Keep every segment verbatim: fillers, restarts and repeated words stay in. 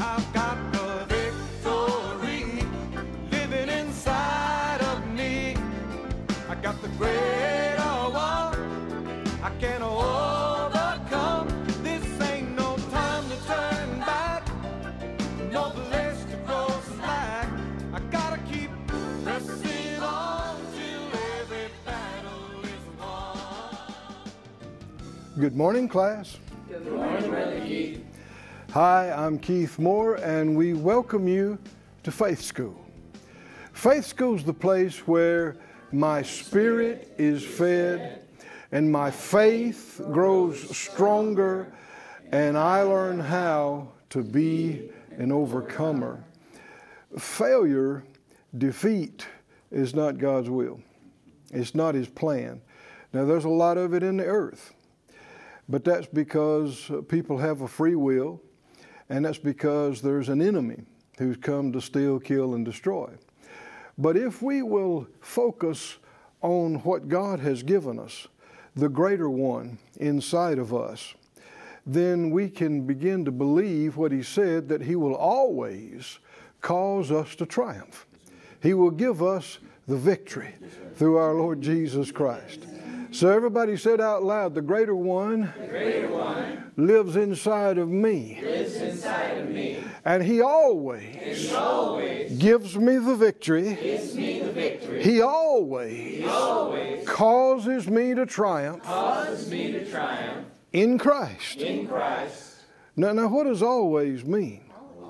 I've got the victory living inside of me. I got the greater one. I can't overcome. This ain't no time to turn back. No place to go slack. I gotta keep pressing on till every battle is won. Good morning, class. Good morning, Brother Keith. Hi, I'm Keith Moore, and we welcome you to Faith School. Faith School is the place where my spirit is fed and my faith grows stronger, and I learn how to be an overcomer. Failure, defeat is not God's will. It's not His plan. Now, there's a lot of it in the earth, but that's because people have a free will, and that's because there's an enemy who's come to steal, kill, and destroy. But if we will focus on what God has given us, the greater one inside of us, then we can begin to believe what He said, that He will always cause us to triumph. He will give us the victory through our Lord Jesus Christ. So everybody said out loud, the greater one, the greater one lives inside of me. lives inside of me. And He always, And He always gives me the victory. gives me the victory. He always, He always causes me to triumph causes me to triumph in Christ. in Christ. Now, now what does always mean?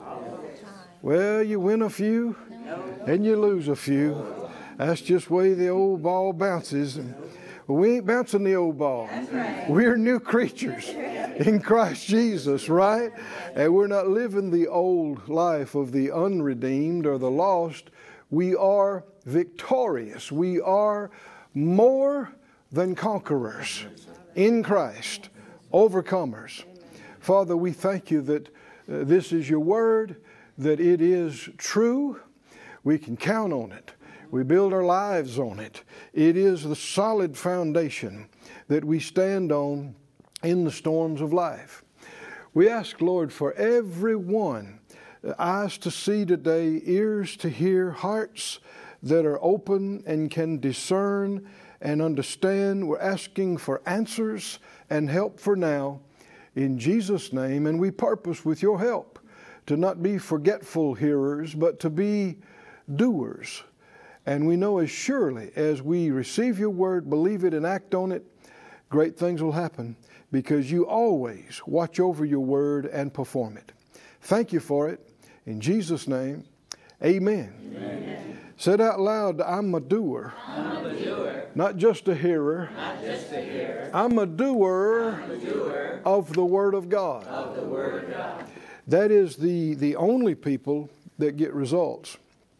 Well, you win a few and you lose a few. That's just the way the old ball bounces. We ain't bouncing the old ball. Right. We're new creatures in Christ Jesus, right? And we're not living the old life of the unredeemed or the lost. We are victorious. We are more than conquerors in Christ, overcomers. Father, we thank You that uh, this is Your word, that it is true. We can count on it. We build our lives on it. It is the solid foundation that we stand on in the storms of life. We ask, Lord, for everyone, eyes to see today, ears to hear, hearts that are open and can discern and understand. We're asking for answers and help for now in Jesus' name. And we purpose with Your help to not be forgetful hearers, but to be doers. And we know as surely as we receive Your word, believe it, and act on it, great things will happen because You always watch over Your word and perform it. Thank You for it. In Jesus' name, amen. Amen. Said out loud, I'm a doer. I'm a doer. Not just a hearer. Not just a hearer. I'm a doer, I'm a doer of the Word of God. of the Word of God. That is the, the only people that get results.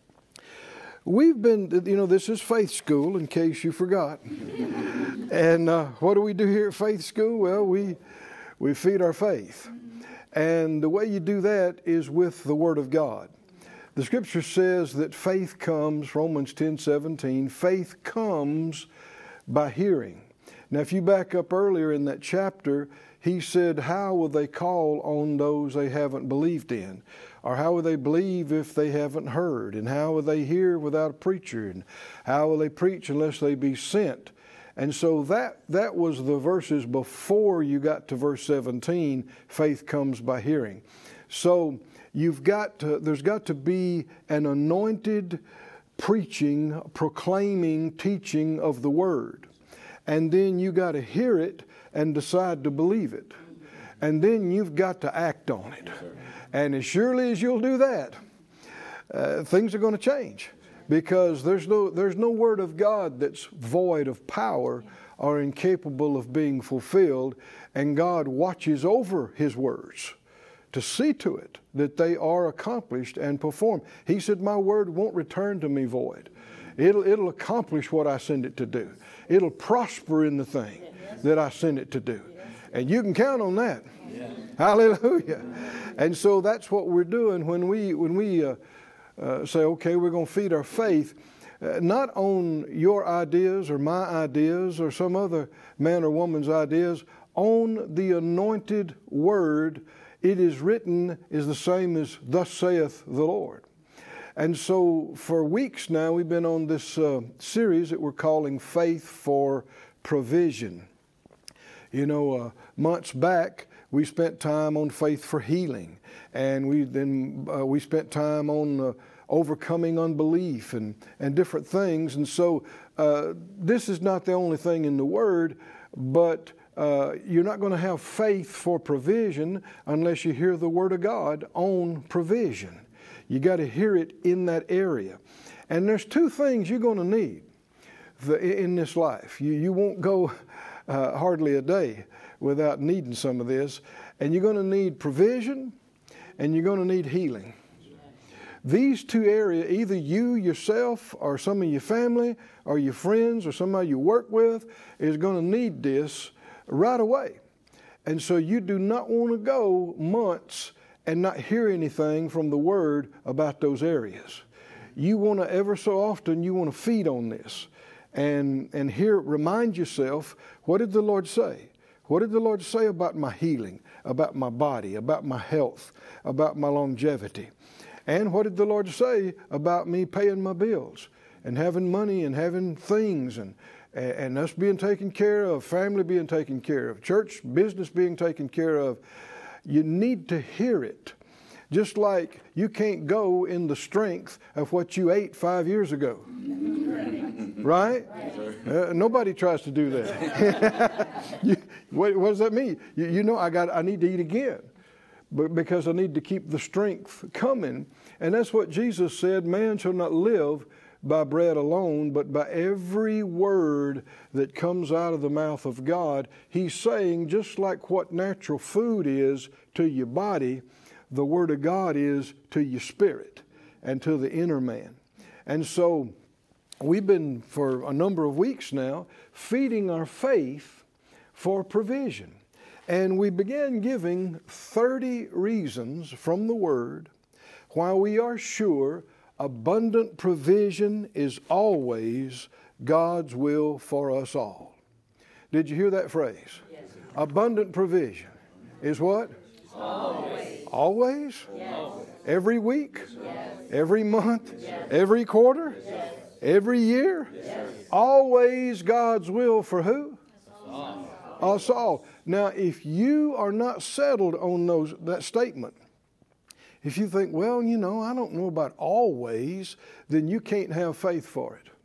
We've been, you know, this is Faith School, in case you forgot. And uh, what do we do here at Faith School? Well, we we feed our faith. And the way you do that is with the Word of God. The Scripture says that faith comes, Romans ten seventeen, faith comes by hearing. Now, if you back up earlier in that chapter, he said, how will they call on those they haven't believed in? Or how will they believe if they haven't heard? And how will they hear without a preacher? And how will they preach unless they be sent? And so that that was the verses before you got to verse seventeen, faith comes by hearing. So you've got to, there's got to be an anointed preaching, proclaiming, teaching of the Word. And then you got to hear it and decide to believe it. And then you've got to act on it. And as surely as you'll do that, uh, things are going to change. Because there's no, there's no word of God that's void of power or incapable of being fulfilled. And God watches over His words to see to it that they are accomplished and performed. He said, my word won't return to me void. It'll, it'll accomplish what I send it to do. It'll prosper in the thing that I send it to do. And you can count on that. Yeah. Hallelujah. And so that's what we're doing when we, when we uh, uh, say, okay, we're going to feed our faith, uh, not on your ideas or my ideas or some other man or woman's ideas, on the anointed word it is written is the same as thus saith the Lord. And so for weeks now, we've been on this uh, series that we're calling Faith for Provision. You know, uh, months back, we spent time on faith for healing, and we then uh, we spent time on uh, overcoming unbelief and, and different things. And so uh, this is not the only thing in the Word, but uh, you're not going to have faith for provision unless you hear the Word of God on provision. You got to hear it in that area. And there's two things you're going to need the, in this life. You, you won't go uh, hardly a day without needing some of this. And you're going to need provision, and you're going to need healing. These two areas, either you yourself or some of your family or your friends or somebody you work with is going to need this right away. And so you do not want to go months and not hear anything from the Word about those areas. You want to, ever so often, you want to feed on this and, and hear, remind yourself, what did the Lord say? What did the Lord say about my healing, about my body, about my health, about my longevity? And what did the Lord say about me paying my bills and having money and having things and, and us being taken care of, family being taken care of, church business being taken care of? You need to hear it. Just like you can't go in the strength of what you ate five years ago. Right? Uh, nobody tries to do that. you, what, what does that mean? You, you know, I got. I need to eat again, but because I need to keep the strength coming. And that's what Jesus said, man shall not live by bread alone, but by every word that comes out of the mouth of God. He's saying, just like what natural food is to your body, the Word of God is to your spirit and to the inner man. And so we've been, for a number of weeks now, feeding our faith for provision. And we began giving thirty reasons from the Word why we are sure abundant provision is always God's will for us all. Did you hear that phrase? Yes. Abundant provision is what? Always. Always? Yes. Every week? Yes. Every month? Yes. Every quarter? Yes. Every year? Yes. Always God's will for who? All. Us all. Now, if you are not settled on those that statement, if you think, well, you know, I don't know about always, then you can't have faith for it.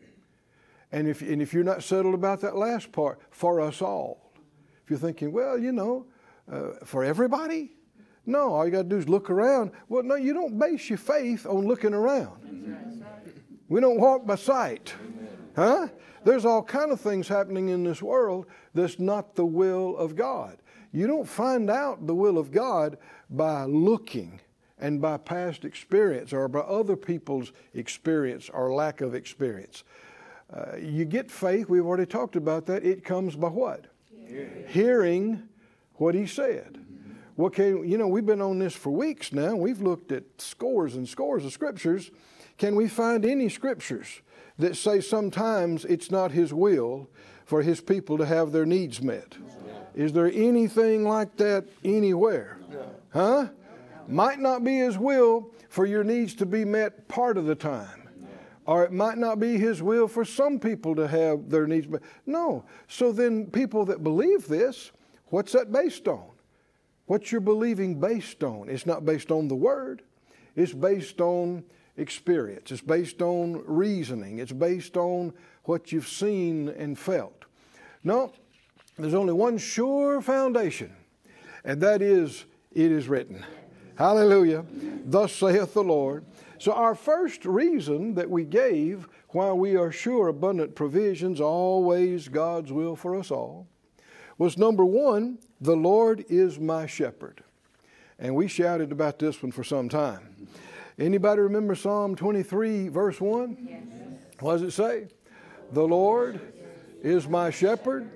And if, and if you're not settled about that last part, for us all. If you're thinking, well, you know, uh, for everybody? No, all you got to do is look around. Well, no, you don't base your faith on looking around. We don't walk by sight. Huh? There's all kind of things happening in this world that's not the will of God. You don't find out the will of God by looking and by past experience or by other people's experience or lack of experience. Uh, you get faith, we've already talked about that. It comes by what? Hearing, Hearing what He said. Mm-hmm. Well, can, you know, we've been on this for weeks now. We've looked at scores and scores of scriptures. Can we find any scriptures that say sometimes it's not His will for His people to have their needs met? Yeah. Is there anything like that anywhere? Yeah. Huh? Might not be His will for your needs to be met part of the time. Or it might not be His will for some people to have their needs met. No. So then people that believe this, what's that based on? What's your believing based on? It's not based on the Word. It's based on experience. It's based on reasoning. It's based on what you've seen and felt. No, there's only one sure foundation, and that is, it is written. Hallelujah. Thus saith the Lord. So our first reason that we gave why we are sure abundant provisions, always God's will for us all, was number one, the Lord is my shepherd. And we shouted about this one for some time. Anybody remember Psalm twenty-three, verse one? Yes. What does it say? The Lord is my shepherd.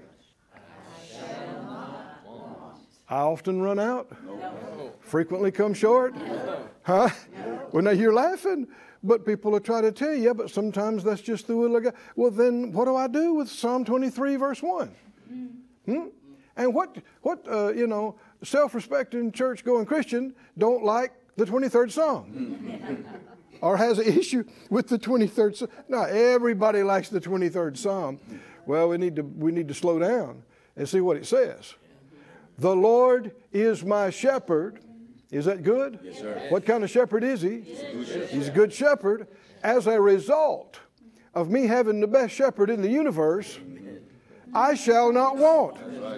I often run out. No. Frequently come short. No. Huh? No. Well, now you're laughing, but people will try to tell you, yeah, but sometimes that's just the will of God. Well, then what do I do with Psalm twenty-three, verse one? Hmm? And what, what uh, you know, self-respecting, church-going Christian don't like the twenty-third Psalm. Or has an issue with the twenty-third Psalm. No, everybody likes the twenty-third Psalm. Well, we need to we need to slow down and see what it says. The Lord is my shepherd. Is that good? Yes, sir. What kind of shepherd is he? Yes. He's a good shepherd. As a result of me having the best shepherd in the universe, I shall not want.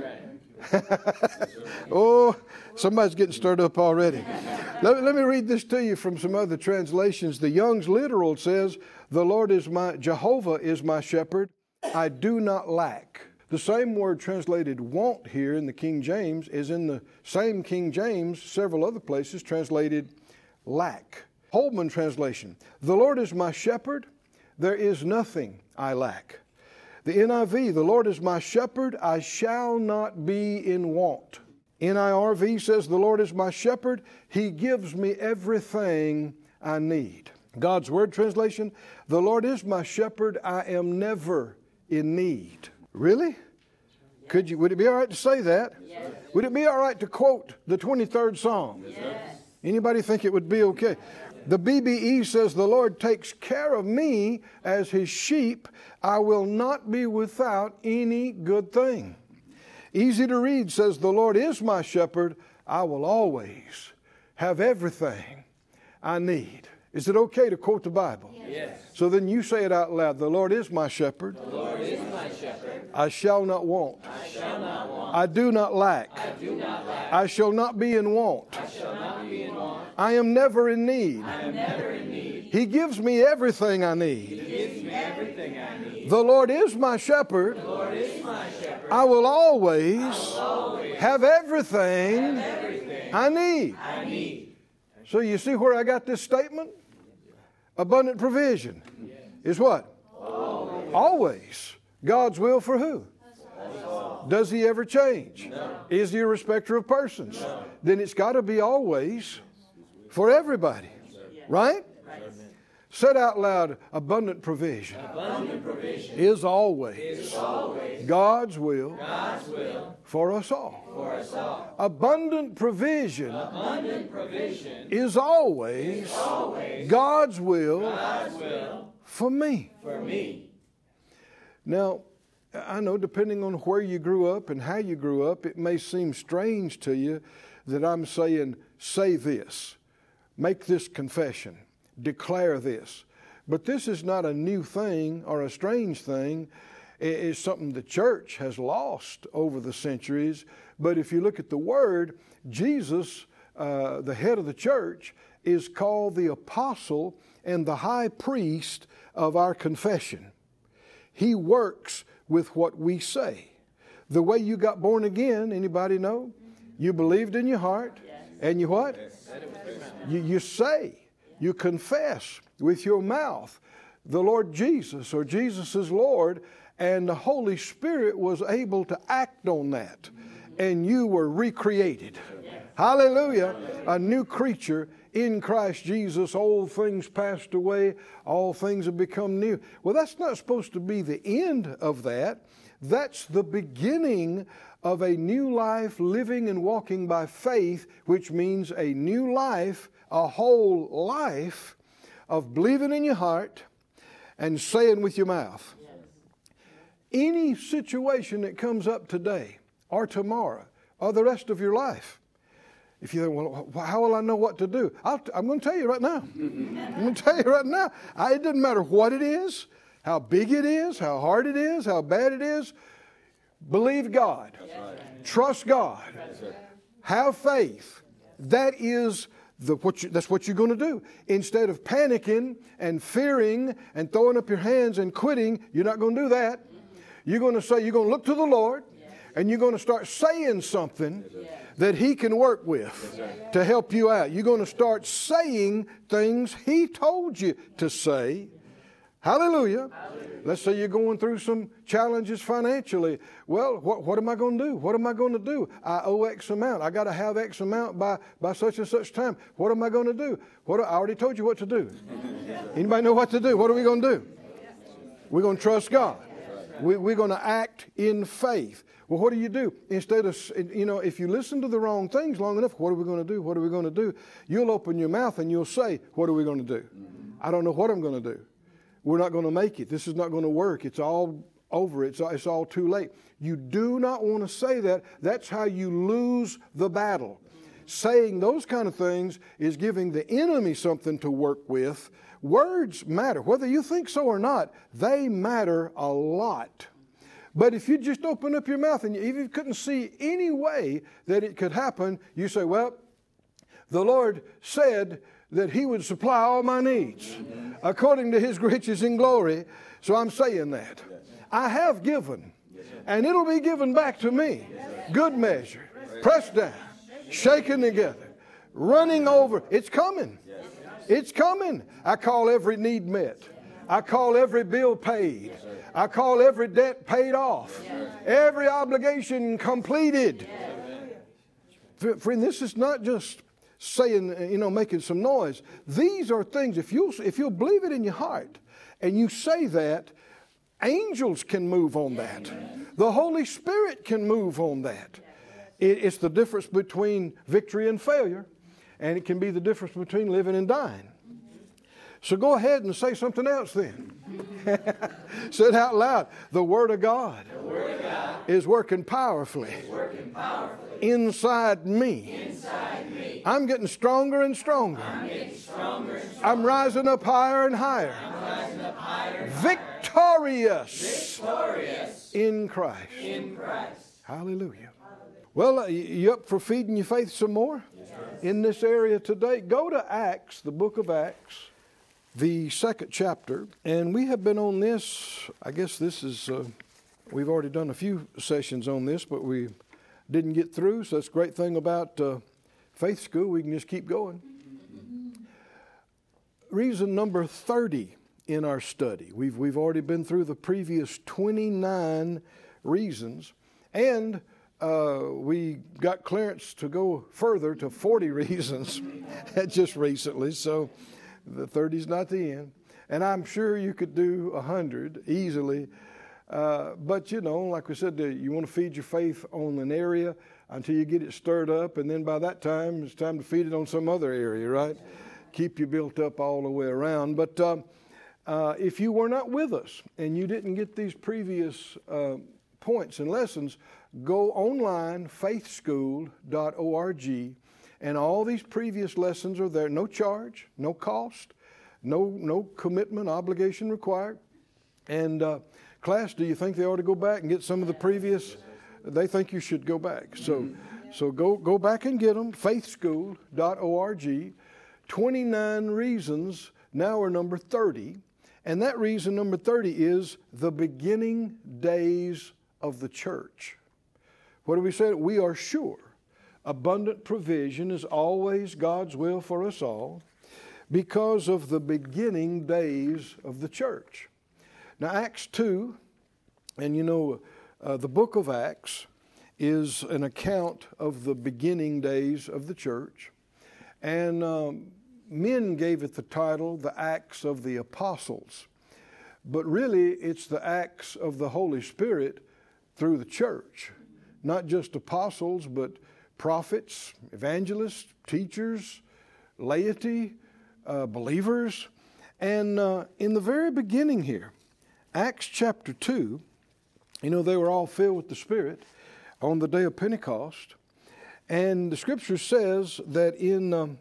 Oh, somebody's getting stirred up already. Let, let me read this to you from some other translations. The Young's Literal says, the Lord is my, Jehovah is my shepherd. I do not lack. The same word translated want here in the King James is in the same King James, several other places, translated lack. Holman translation, the Lord is my shepherd. There is nothing I lack. The N I V, the Lord is my shepherd, I shall not be in want. N I R V says, the Lord is my shepherd, He gives me everything I need. God's Word translation, the Lord is my shepherd, I am never in need. Really? Could you, would it be all right to say that? Yes. Would it be all right to quote the twenty-third Psalm? Yes. Anybody think it would be okay? The B B E says, the Lord takes care of me as His sheep. I will not be without any good thing. Easy to Read says, the Lord is my shepherd. I will always have everything I need. Is it okay to quote the Bible? Yes. So then you say it out loud. The Lord is my shepherd. The Lord is my shepherd. I shall not want. I shall not want. I do not lack. I do not lack. I shall not be in want. I shall not be in want. I am never in need. I am never in need. He gives me everything I need. He gives me everything I need. The Lord is my shepherd. The Lord is my shepherd. I will always, I will always have everything, have everything I need. I need. So you see where I got this statement? Abundant provision is what? Always. Always. God's will for who? Does He ever change? No. Is He a respecter of persons? No. Then it's got to be always for everybody. Right? Said out loud, abundant provision, Abundant provision is always, is always God's will, God's will for us all. for us all. Abundant provision, Abundant provision is always, is always God's will, God's will for me. for me. Now, I know depending on where you grew up and how you grew up, it may seem strange to you that I'm saying, say this, make this confession, declare this. But this is not a new thing or a strange thing. It's something the church has lost over the centuries. But if you look at the Word, Jesus, uh, the head of the church, is called the apostle and the high priest of our confession. He works with what we say. The way you got born again, anybody know? You believed in your heart, and you what? You, you say, you confess with your mouth the Lord Jesus, or Jesus is Lord, and the Holy Spirit was able to act on that, and you were recreated. Hallelujah. A new creature in Christ Jesus. Old things passed away, all things have become new. Well, that's not supposed to be the end of that. That's the beginning of a new life, living and walking by faith, which means a new life, a whole life of believing in your heart and saying with your mouth. Any situation that comes up today or tomorrow or the rest of your life, if you think, well, how will I know what to do? I'll t- I'm going to tell you right now. I'm going to tell you right now. I, it doesn't matter what it is, how big it is, how hard it is, how bad it is. Believe God. Right. Trust God. Right. Have faith. That is the, what you, that's what you're going to do. Instead of panicking and fearing and throwing up your hands and quitting, you're not going to do that. You're going to say, you're going to look to the Lord, and you're going to start saying something that He can work with to help you out. You're going to start saying things He told you to say. Hallelujah. Hallelujah. Let's say you're going through some challenges financially. Well, what, what am I going to do? What am I going to do? I owe X amount. I got to have X amount by, by such and such time. What am I going to do? What, I already told you what to do. Anybody know what to do? What are we going to do? We're going to trust God. We, we're going to act in faith. Well, what do you do? Instead of, you know, if you listen to the wrong things long enough, what are we going to do? What are we going to do? You'll open your mouth and you'll say, what are we going to do? I don't know what I'm going to do. We're not going to make it. This is not going to work. It's all over. It's, it's all too late. You do not want to say that. That's how you lose the battle. Saying those kind of things is giving the enemy something to work with. Words matter. Whether you think so or not, they matter a lot. But if you just open up your mouth and you even couldn't see any way that it could happen, you say, well, the Lord said that He would supply all my needs according to His riches in glory. So I'm saying that. I have given, and it'll be given back to me. Good measure, pressed down, shaken together, running over. It's coming. It's coming. I call every need met. I call every bill paid. I call every debt paid off. Every obligation completed. Friend, this is not just saying, you know, making some noise. These are things, if you'll, if you'll believe it in your heart and you say that, angels can move on that. The Holy Spirit can move on that. It, it's the difference between victory and failure, and it can be the difference between living and dying. So go ahead and say something else then. Say it out loud. The Word of God, the Word of God is, working powerfully is working powerfully inside me. Inside me. I'm getting stronger and stronger. I'm, getting stronger and stronger. I'm rising up higher and higher. I'm rising up higher and Victorious, Victorious in Christ. In Christ. Hallelujah. Well, uh, you up for feeding your faith some more? Yes. In this area today? Go to Acts, the book of Acts, the second chapter, and we have been on this. I guess this is, uh, we've already done a few sessions on this, but we didn't get through, so that's a great thing about uh, Faith School. We can just keep going. Reason number thirty in our study. We've, we've already been through the previous twenty-nine reasons, and uh, we got clearance to go further to forty reasons just recently, so the thirty is not the end. And I'm sure you could do one hundred easily. Uh, but, you know, like we said, you want to feed your faith on an area until you get it stirred up. And then by that time, it's time to feed it on some other area, right? Keep you built up all the way around. But uh, uh, if you were not with us and you didn't get these previous uh, points and lessons, go online, faith school dot org. And all these previous lessons are there. No charge, no cost, no no commitment, obligation required. And uh, class, do you think they ought to go back and get some of the previous? They think you should go back. So so go, go back and get them. faith school dot org. twenty-nine reasons. Now we're number thirty. And that reason number thirty is the beginning days of the church. What do we say? We are sure abundant provision is always God's will for us all because of the beginning days of the church. Now, Acts two, and you know, uh, the book of Acts is an account of the beginning days of the church. And um, men gave it the title, the Acts of the Apostles. But really, it's the Acts of the Holy Spirit through the church. Not just apostles, but prophets, evangelists, teachers, laity, uh, believers. And uh, in the very beginning here, Acts chapter two, you know, they were all filled with the Spirit on the day of Pentecost. And the Scripture says that in um,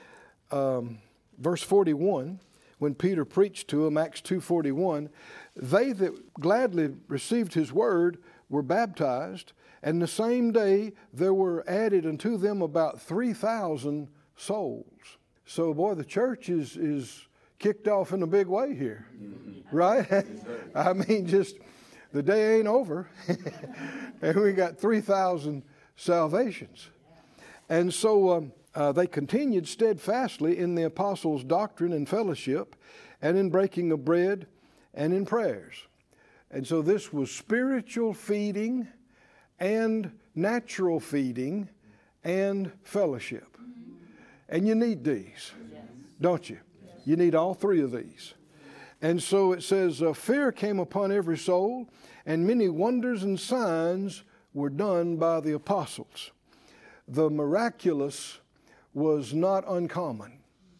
um, verse forty-one, when Peter preached to them, Acts two forty-one, they that gladly received his word were baptized, and the same day there were added unto them about three thousand souls. So, boy, the church is, is kicked off in a big way here, right? I mean, just the day ain't over, and we got three thousand salvations. And so um, uh, they continued steadfastly in the apostles' doctrine and fellowship, and in breaking of bread, and in prayers. And so this was spiritual feeding and natural feeding and fellowship. And you need these, don't you? You need all three of these. And so it says, uh, fear came upon every soul, and many wonders and signs were done by the apostles. The miraculous was not uncommon.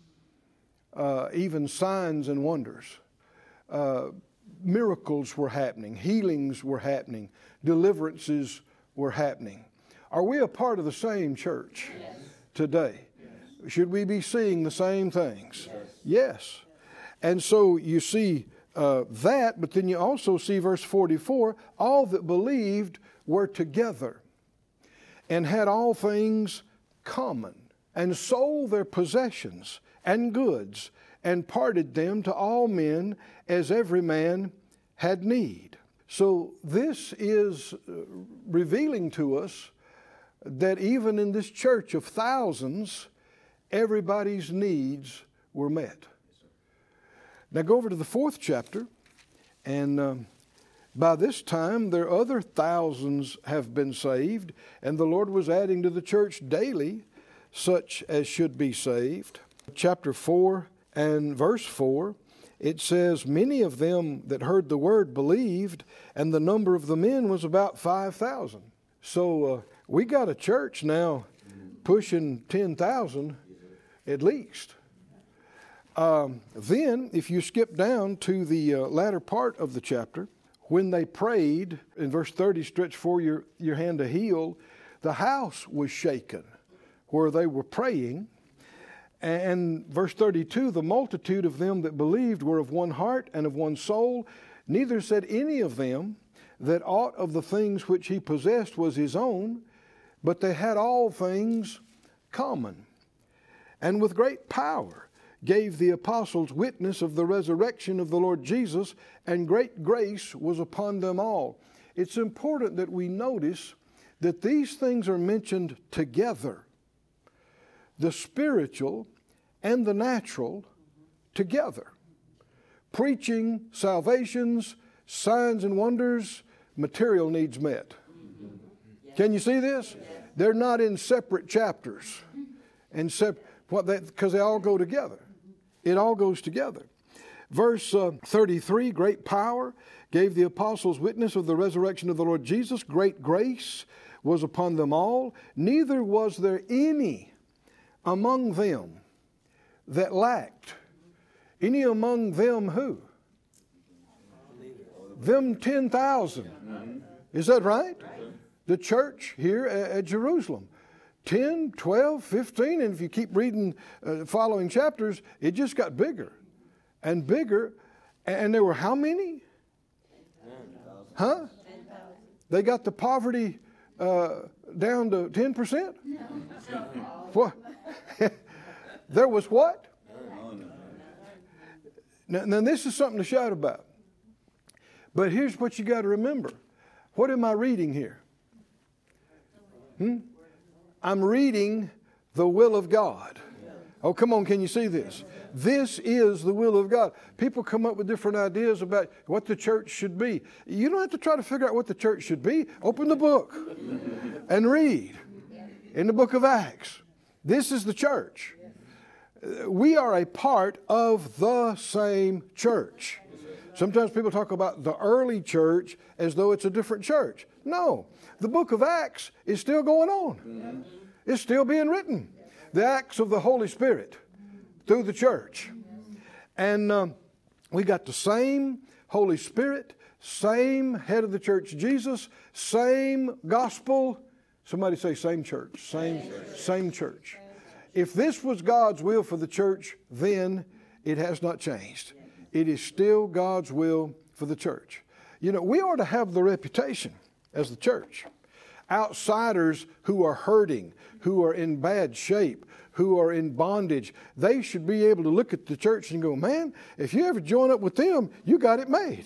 Uh, even signs and wonders. Uh, miracles were happening. Healings were happening. Deliverances were happening. Are we a part of the same church yes. today? Yes. Should we be seeing the same things? Yes. yes. And so you see uh, that, but then you also see verse forty-four, all that believed were together and had all things common, and sold their possessions and goods, and parted them to all men as every man had need. So this is revealing to us that even in this church of thousands, everybody's needs were met. Now go over to the fourth chapter, and um, by this time there other thousands have been saved, and the Lord was adding to the church daily such as should be saved. Chapter four and verse four, it says, many of them that heard the word believed, and the number of the men was about five thousand. So uh, we got a church now pushing ten thousand at least. Um, then, if you skip down to the uh, latter part of the chapter, when they prayed, in verse thirty, stretch forth your, your hand to heal, the house was shaken where they were praying. And verse thirty-two, the multitude of them that believed were of one heart and of one soul. Neither said any of them that aught of the things which he possessed was his own, but they had all things common. And with great power gave the apostles witness of the resurrection of the Lord Jesus, and great grace was upon them all. It's important that we notice that these things are mentioned together. The spiritual and the natural together. Preaching, salvations, signs and wonders, material needs met. Can you see this? They're not in separate chapters. And sep- what they, because they all go together. It all goes together. Verse uh, thirty-three, great power gave the apostles witness of the resurrection of the Lord Jesus. Great grace was upon them all. Neither was there any among them that lacked. Any among them who? Them ten thousand. Is that right? The church here at, at Jerusalem. ten, twelve, fifteen, and if you keep reading uh, following chapters, it just got bigger and bigger. And there were how many? Huh? They got the poverty uh, down to ten percent? What? There was what? Now, now this is something to shout about. But here's what you got to remember. What am I reading here? Hmm? I'm reading the will of God. Oh, come on, can you see this? This is the will of God. People come up with different ideas about what the church should be. You don't have to try to figure out what the church should be. Open the book and read in the book of Acts. This is the church. We are a part of the same church. Sometimes people talk about the early church as though it's a different church. No, the book of Acts is still going on. It's still being written. The Acts of the Holy Spirit through the church. And um, we got the same Holy Spirit, same head of the church, Jesus, same gospel. Somebody say same church. Same, same church. If this was God's will for the church, then it has not changed. It is still God's will for the church. You know, we ought to have the reputation as the church. Outsiders who are hurting, who are in bad shape, who are in bondage, they should be able to look at the church and go, man, if you ever join up with them, you got it made.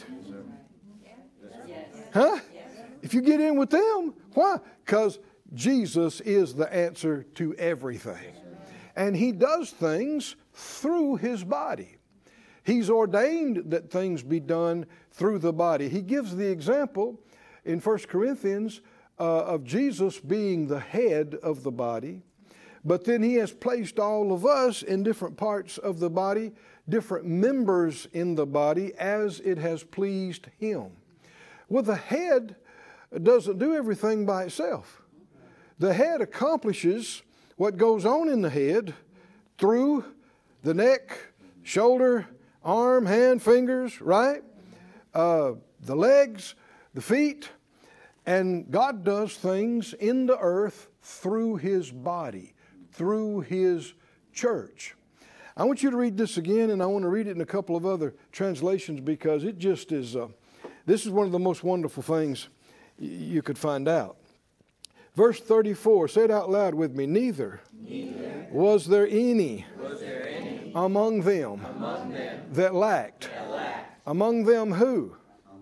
Huh? If you get in with them, why? Because Jesus is the answer to everything. And He does things through His body. He's ordained that things be done through the body. He gives the example in First Corinthians uh, of Jesus being the head of the body, but then he has placed all of us in different parts of the body, different members in the body as it has pleased him. Well, the head doesn't do everything by itself. The head accomplishes what goes on in the head through the neck, shoulder, arm, hand, fingers, right? Uh, the legs, the feet. And God does things in the earth through his body, through his church. I want you to read this again, and I want to read it in a couple of other translations because it just is, uh, this is one of the most wonderful things y- you could find out. Verse thirty-four, say it out loud with me. Neither, Neither was there any, was there any among them, among them that lacked. that lacked. Among them who?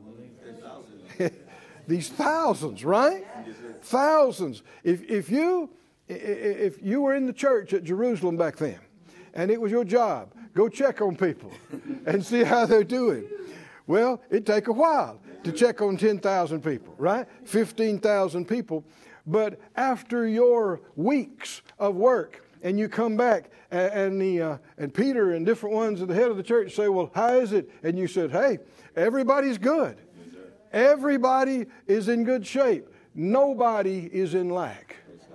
These thousands, right? Thousands. If if you if you were in the church at Jerusalem back then, and it was your job, go check on people and see how they're doing. Well, it'd take a while to check on ten thousand people, right? fifteen thousand people. But after your weeks of work, and you come back, and, and the uh, and Peter and different ones at the head of the church say, "Well, how is it?" And you said, "Hey, everybody's good. Everybody is in good shape. Nobody is in lack."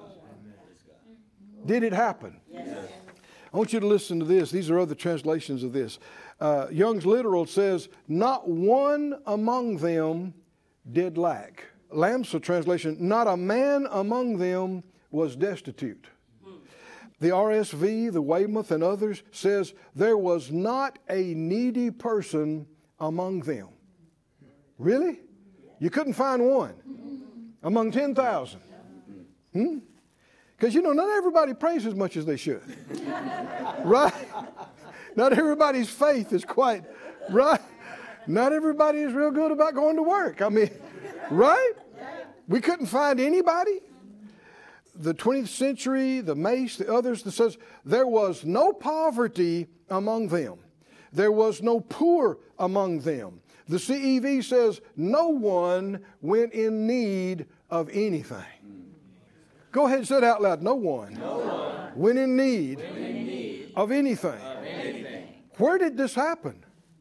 Did it happen? Yes. I want you to listen to this. These are other translations of this. Uh, Young's Literal says, "Not one among them did lack." Lamsa translation, "Not a man among them was destitute." The R S V, the Weymouth, and others says, "There was not a needy person among them." Really? You couldn't find one among ten thousand? Hmm? Because, you know, not everybody prays as much as they should. Right? Not everybody's faith is quite, right? Not everybody is real good about going to work. I mean, right? We couldn't find anybody. The twentieth century, the Mace, the others, that says there was no poverty among them. There was no poor among them. The C E V says no one went in need of anything. Go ahead and say it out loud. No one, no one went in need, went in need of anything. of anything. Where did this happen?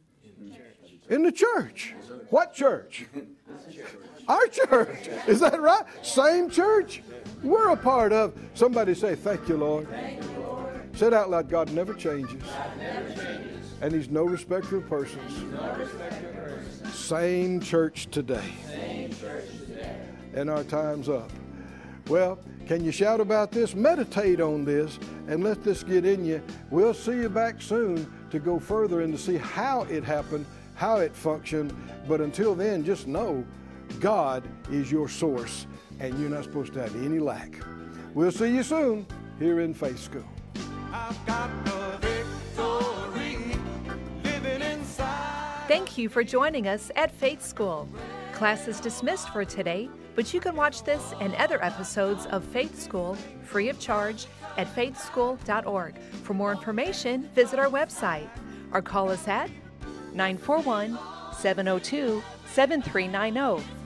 In the church. What church? Our church. Is that right? Same church we're a part of. Somebody say, "Thank you, Lord." Thank you, Lord. Say it out loud. God never changes. God never changes. And he's no respecter of persons. No respect of persons. Same church today. Same church today. And our time's up. Well, can you shout about this? Meditate on this and let this get in you. We'll see you back soon to go further and to see how it happened, how it functioned. But until then, just know God is your source and you're not supposed to have any lack. We'll see you soon here in Faith School. I've got the victory living inside. Thank you for joining us at Faith School. Class is dismissed for today, but you can watch this and other episodes of Faith School free of charge at faith school dot org. For more information, visit our website or call us at nine four one, seven oh two, seven three nine oh.